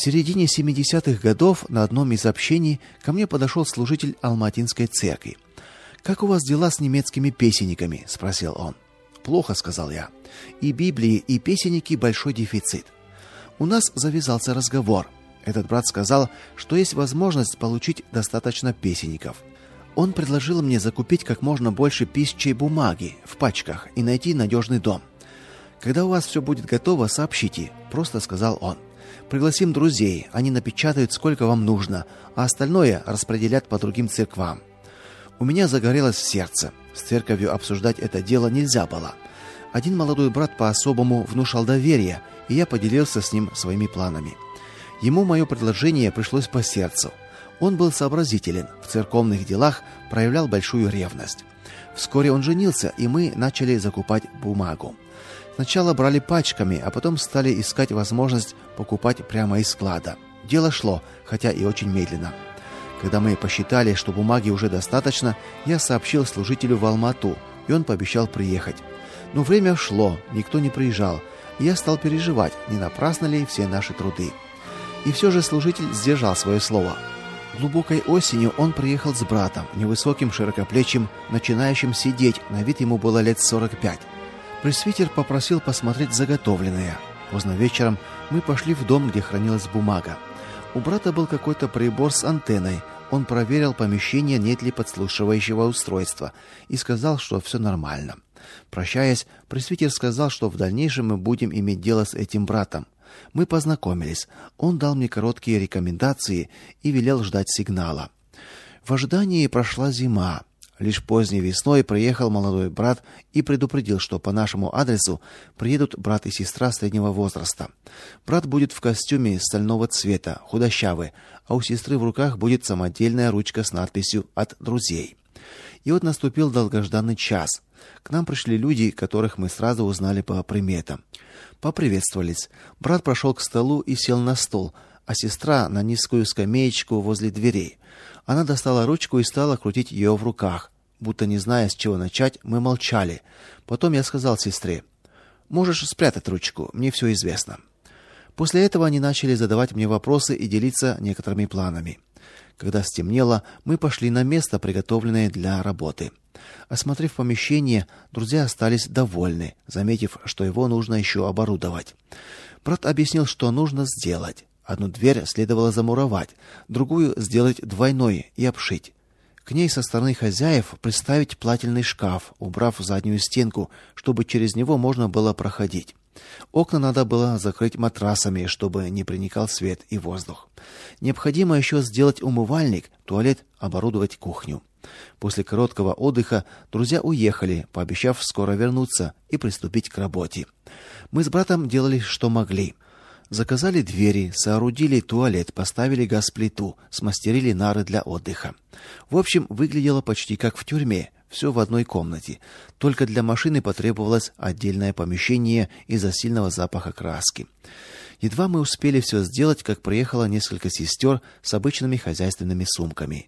середине 70-х годов на одном из общений ко мне подошел служитель Алматинской церкви. «Как у вас дела с немецкими песенниками?» – спросил он. «Плохо», – сказал я. «И Библии, и песенники – большой дефицит». У нас завязался разговор. Этот брат сказал, что есть возможность получить достаточно песенников. Он предложил мне закупить как можно больше писчей бумаги в пачках и найти надежный дом. «Когда у вас все будет готово, сообщите», – просто сказал он. «Пригласим друзей, они напечатают, сколько вам нужно, а остальное распределят по другим церквам». У меня загорелось сердце. С церковью обсуждать это дело нельзя было. Один молодой брат по-особому внушал доверие, и я поделился с ним своими планами. Ему мое предложение пришлось по сердцу. Он был сообразителен, в церковных делах проявлял большую ревность. Вскоре он женился, и мы начали закупать бумагу. Сначала брали пачками, а потом стали искать возможность покупать прямо из склада. Дело шло, хотя и очень медленно. Когда мы посчитали, что бумаги уже достаточно, я сообщил служителю в Алмату, и он пообещал приехать. Но время шло, никто не приезжал, и я стал переживать, не напрасно ли все наши труды. И все же служитель сдержал свое слово. Глубокой осенью он приехал с братом, невысоким, широкоплечим, начинающим сидеть, на вид ему было лет 45. Пресвитер попросил посмотреть заготовленное. Поздно вечером мы пошли в дом, где хранилась бумага. У брата был какой-то прибор с антенной. Он проверил помещение, нет ли подслушивающего устройства, и сказал, что все нормально. Прощаясь, пресвитер сказал, что в дальнейшем мы будем иметь дело с этим братом. Мы познакомились. Он дал мне короткие рекомендации и велел ждать сигнала. В ожидании прошла зима. Лишь поздней весной приехал молодой брат и предупредил, что по нашему адресу приедут брат и сестра среднего возраста. Брат будет в костюме стального цвета, худощавый, а у сестры в руках будет самодельная ручка с надписью «От друзей». И вот наступил долгожданный час. К нам пришли люди, которых мы сразу узнали по приметам. Поприветствовались. Брат прошел к столу и сел на стул, а сестра на низкую скамеечку возле дверей. Она достала ручку и стала крутить ее в руках. Будто не зная, с чего начать, мы молчали. Потом я сказал сестре: «Можешь спрятать ручку, мне все известно». После этого они начали задавать мне вопросы и делиться некоторыми планами. Когда стемнело, мы пошли на место, приготовленное для работы. Осмотрев помещение, друзья остались довольны, заметив, что его нужно еще оборудовать. Брат объяснил, что нужно сделать. Одну дверь следовало замуровать, другую сделать двойной и обшить. К ней со стороны хозяев приставить плательный шкаф, убрав заднюю стенку, чтобы через него можно было проходить. Окна надо было закрыть матрасами, чтобы не проникал свет и воздух. Необходимо еще сделать умывальник, туалет, оборудовать кухню. После короткого отдыха друзья уехали, пообещав скоро вернуться и приступить к работе. Мы с братом делали, что могли. Заказали двери, соорудили туалет, поставили газплиту, смастерили нары для отдыха. В общем, выглядело почти как в тюрьме, все в одной комнате. Только для машины потребовалось отдельное помещение из-за сильного запаха краски. Едва мы успели все сделать, как приехало несколько сестер с обычными хозяйственными сумками.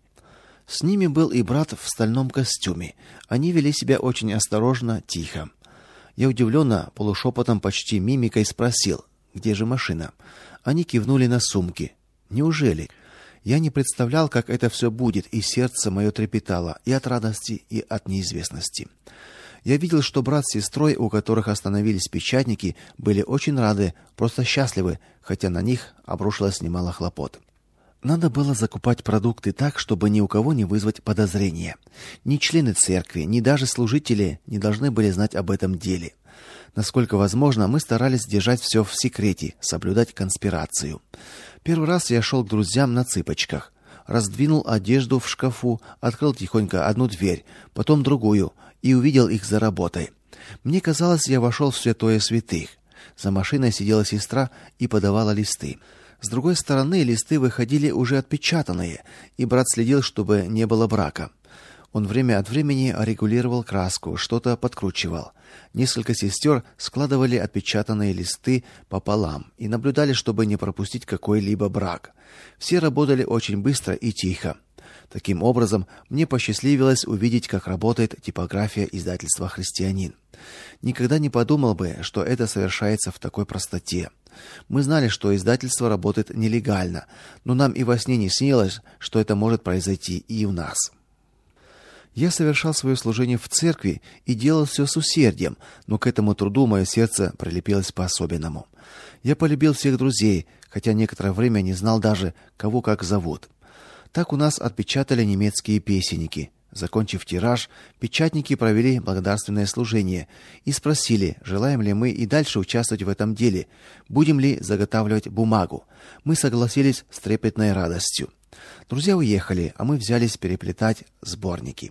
С ними был и брат в стальном костюме. Они вели себя очень осторожно, тихо. Я удивленно, полушепотом, почти мимикой спросил: «Где же машина?» Они кивнули на сумки. Неужели? Я не представлял, как это все будет, и сердце мое трепетало и от радости, и от неизвестности. Я видел, что брат с сестрой, у которых остановились печатники, были очень рады, просто счастливы, хотя на них обрушилось немало хлопот. Надо было закупать продукты так, чтобы ни у кого не вызвать подозрения. Ни члены церкви, ни даже служители не должны были знать об этом деле. Насколько возможно, мы старались держать все в секрете, соблюдать конспирацию. Первый раз я шел к друзьям на цыпочках. Раздвинул одежду в шкафу, открыл тихонько одну дверь, потом другую, и увидел их за работой. Мне казалось, я вошел в святое святых. За машиной сидела сестра и подавала листы. С другой стороны, листы выходили уже отпечатанные, и брат следил, чтобы не было брака. Он время от времени регулировал краску, что-то подкручивал. Несколько сестер складывали отпечатанные листы пополам и наблюдали, чтобы не пропустить какой-либо брак. Все работали очень быстро и тихо. Таким образом, мне посчастливилось увидеть, как работает типография издательства «Христианин». Никогда не подумал бы, что это совершается в такой простоте. Мы знали, что издательство работает нелегально, но нам и во сне не снилось, что это может произойти и у нас. Я совершал свое служение в церкви и делал все с усердием, но к этому труду мое сердце прилепилось по-особенному. Я полюбил всех друзей, хотя некоторое время не знал даже, кого как зовут. Так у нас отпечатали немецкие песенники. Закончив тираж, печатники провели благодарственное служение и спросили, желаем ли мы и дальше участвовать в этом деле, будем ли заготавливать бумагу. Мы согласились с трепетной радостью. Друзья уехали, а мы взялись переплетать сборники.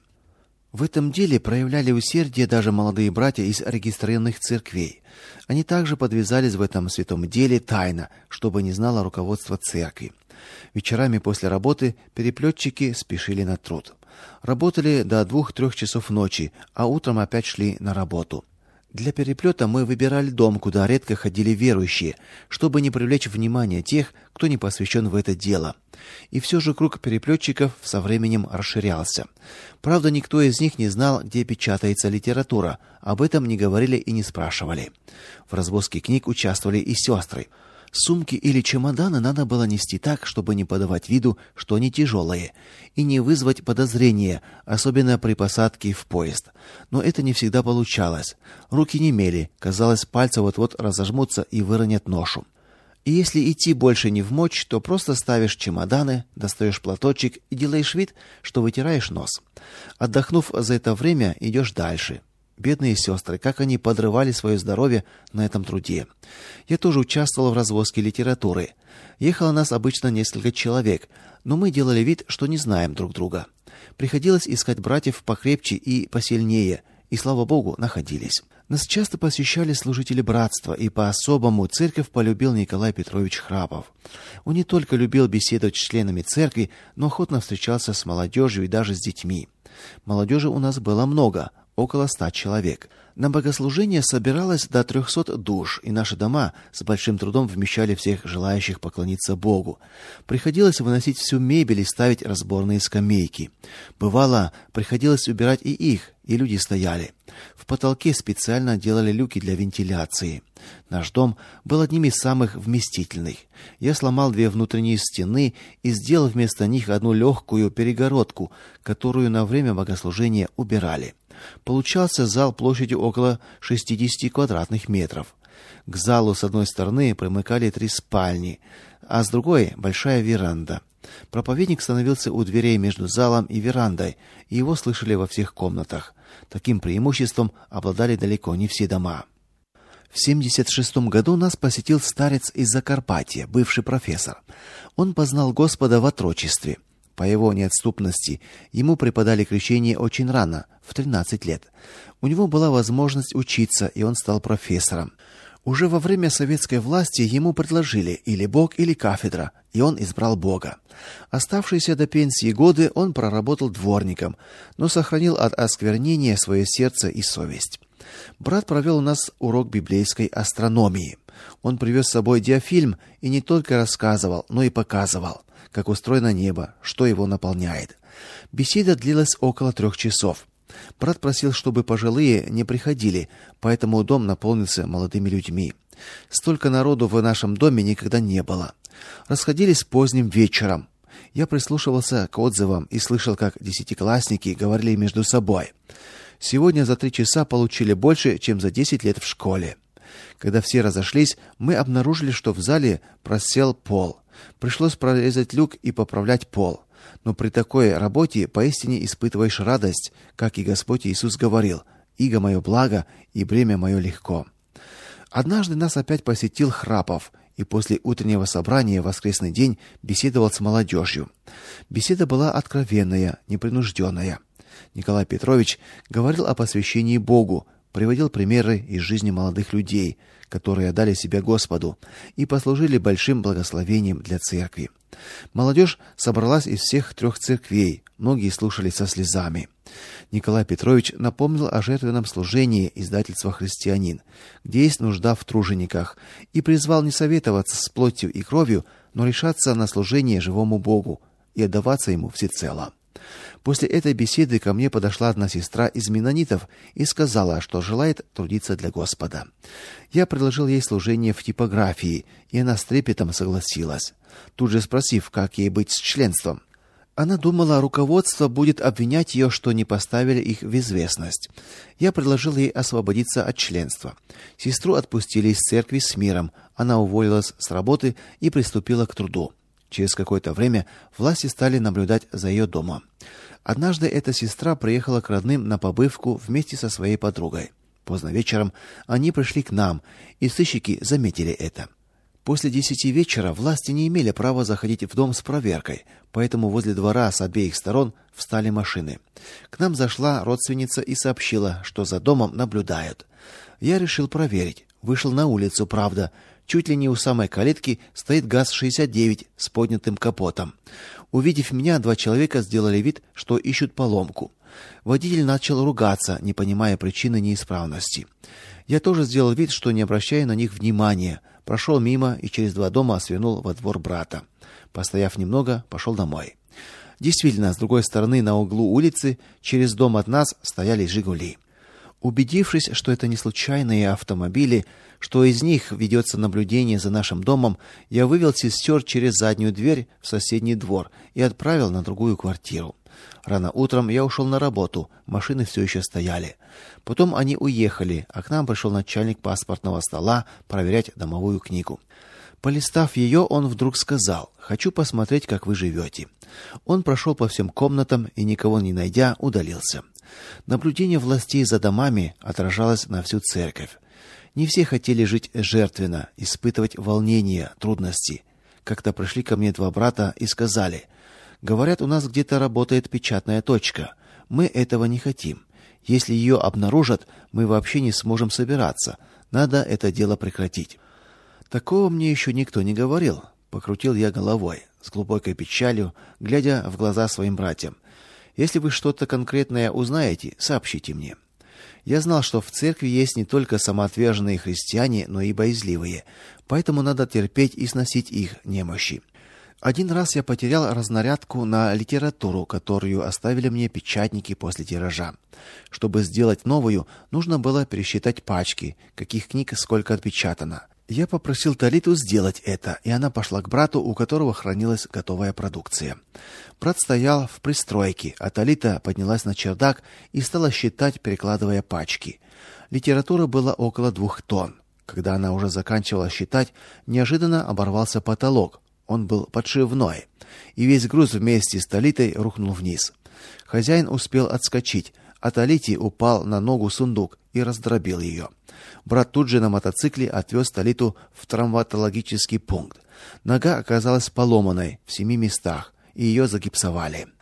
В этом деле проявляли усердие даже молодые братья из регистрированных церквей. Они также подвязались в этом святом деле тайно, чтобы не знало руководство церкви. Вечерами после работы переплетчики спешили на труд. Работали до 2-3 часов ночи, а утром опять шли на работу. Для переплета мы выбирали дом, куда редко ходили верующие, чтобы не привлечь внимание тех, кто не посвящен в это дело. И все же круг переплетчиков со временем расширялся. Правда, никто из них не знал, где печатается литература, об этом не говорили и не спрашивали. В развозке книг участвовали и сестры. Сумки или чемоданы надо было нести так, чтобы не подавать виду, что они тяжелые, и не вызвать подозрения, особенно при посадке в поезд. Но это не всегда получалось. Руки немели, казалось, пальцы вот-вот разожмутся и выронят ношу. И если идти больше не в мочь, то просто ставишь чемоданы, достаешь платочек и делаешь вид, что вытираешь нос. Отдохнув за это время, идешь дальше. Бедные сестры, как они подрывали свое здоровье на этом труде. Я тоже участвовал в развозке литературы. Ехало нас обычно несколько человек, но мы делали вид, что не знаем друг друга. Приходилось искать братьев покрепче и посильнее, и, слава Богу, находились. Нас часто посещали служители братства, и по-особому церковь полюбил Николай Петрович Храпов. Он не только любил беседовать с членами церкви, но охотно встречался с молодежью и даже с детьми. Молодежи у нас было много, около 100 человек. На богослужение собиралось до 300 душ, и наши дома с большим трудом вмещали всех желающих поклониться Богу. Приходилось выносить всю мебель и ставить разборные скамейки. Бывало, приходилось убирать и их, и люди стояли. В потолке специально делали люки для вентиляции. Наш дом был одним из самых вместительных. Я сломал 2 внутренние стены и сделал вместо них одну легкую перегородку, которую на время богослужения убирали. Получался зал площадью около 60 квадратных метров. К залу с одной стороны примыкали 3 спальни, а с другой большая веранда. Проповедник становился у дверей между залом и верандой, и его слышали во всех комнатах. Таким преимуществом обладали далеко не все дома. В 1976 году нас посетил старец из Закарпатья, бывший профессор. Он познал Господа в отрочестве. По его неотступности ему преподали крещение очень рано, в 13 лет. У него была возможность учиться, и он стал профессором. Уже во время советской власти ему предложили или Бог, или кафедра, и он избрал Бога. Оставшиеся до пенсии годы он проработал дворником, но сохранил от осквернения свое сердце и совесть. Брат провел у нас урок библейской астрономии. Он привез с собой диафильм и не только рассказывал, но и показывал, как устроено небо, что его наполняет. Беседа длилась около 3 часов. Брат просил, чтобы пожилые не приходили, поэтому дом наполнился молодыми людьми. Столько народу в нашем доме никогда не было. Расходились поздним вечером. Я прислушивался к отзывам и слышал, как 10-классники говорили между собой: «Сегодня за 3 часа получили больше, чем за 10 лет в школе». Когда все разошлись, мы обнаружили, что в зале просел пол. Пришлось прорезать люк и поправлять пол. Но при такой работе поистине испытываешь радость, как и Господь Иисус говорил: «Иго мое благо, и бремя мое легко». Однажды нас опять посетил Храпов, и после утреннего собрания в воскресный день беседовал с молодежью. Беседа была откровенная, непринужденная. Николай Петрович говорил о посвящении Богу, приводил примеры из жизни молодых людей, которые отдали себя Господу и послужили большим благословением для церкви. Молодежь собралась из всех 3 церквей, многие слушали со слезами. Николай Петрович напомнил о жертвенном служении издательства «Христианин», где есть нужда в тружениках, и призвал не советоваться с плотью и кровью, но решаться на служение живому Богу и отдаваться ему всецело. После этой беседы ко мне подошла одна сестра из меннонитов и сказала, что желает трудиться для Господа. Я предложил ей служение в типографии, и она с трепетом согласилась, тут же спросив, как ей быть с членством. Она думала, руководство будет обвинять ее, что не поставили их в известность. Я предложил ей освободиться от членства. Сестру отпустили из церкви с миром. Она уволилась с работы и приступила к труду. Через какое-то время власти стали наблюдать за ее домом. Однажды эта сестра приехала к родным на побывку вместе со своей подругой. Поздно вечером они пришли к нам, и сыщики заметили это. После 10 вечера власти не имели права заходить в дом с проверкой, поэтому возле двора с обеих сторон встали машины. К нам зашла родственница и сообщила, что за домом наблюдают. Я решил проверить. Вышел на улицу, правда. Чуть ли не у самой калитки стоит ГАЗ-69 с поднятым капотом. Увидев меня, 2 человека сделали вид, что ищут поломку. Водитель начал ругаться, не понимая причины неисправности. Я тоже сделал вид, что не обращаю на них внимания. Прошел мимо и через 2 дома свернул во двор брата. Постояв немного, пошел домой. Действительно, с другой стороны на углу улицы, через дом от нас, стояли «Жигули». Убедившись, что это не случайные автомобили, что из них ведется наблюдение за нашим домом, я вывел сестер через заднюю дверь в соседний двор и отправил на другую квартиру. Рано утром я ушел на работу, машины все еще стояли. Потом они уехали, а к нам пришел начальник паспортного стола проверять домовую книгу. Полистав ее, он вдруг сказал: «Хочу посмотреть, как вы живете». Он прошел по всем комнатам и, никого не найдя, удалился. Наблюдение властей за домами отражалось на всю церковь. Не все хотели жить жертвенно, испытывать волнения, трудности. Как-то пришли ко мне 2 брата и сказали: «Говорят, у нас где-то работает печатная точка. Мы этого не хотим. Если ее обнаружат, мы вообще не сможем собираться. Надо это дело прекратить». Такого мне еще никто не говорил. Покрутил я головой, с глубокой печалью, глядя в глаза своим братьям. Если вы что-то конкретное узнаете, сообщите мне. Я знал, что в церкви есть не только самоотверженные христиане, но и боязливые, поэтому надо терпеть и сносить их немощи. Один раз я потерял разнарядку на литературу, которую оставили мне печатники после тиража. Чтобы сделать новую, нужно было пересчитать пачки, каких книг сколько отпечатано. Я попросил Талиту сделать это, и она пошла к брату, у которого хранилась готовая продукция. Брат стоял в пристройке, а Талита поднялась на чердак и стала считать, перекладывая пачки. Литературы было около 2 тонн. Когда она уже заканчивала считать, неожиданно оборвался потолок. Он был подшивной, и весь груз вместе с Талитой рухнул вниз. Хозяин успел отскочить, а Талите упал на ногу сундук и раздробил ее. Брат тут же на мотоцикле отвез Талиту в травматологический пункт. Нога оказалась поломанной в 7 местах, и ее загипсовали.